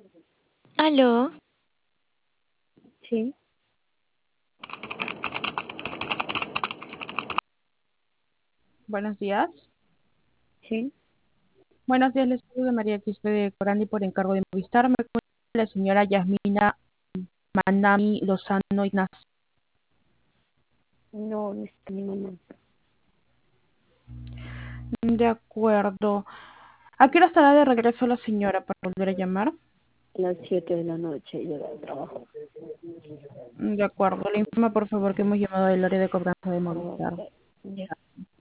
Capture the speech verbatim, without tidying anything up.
Aló, Sí, Buenos días. sí. Buenos días, les saludo María Quispe de Corandi por encargo de Movistar. Me cuenta la señora Yasmina Manami Lozano Ignacio. No, no está mi mamá. De acuerdo. ¿A qué hora estará de regreso la señora para volver a llamar? A las siete de la noche llega al trabajo. De acuerdo. Le informa por favor que hemos llamado del área de cobranza de Oh, Movistar. ya.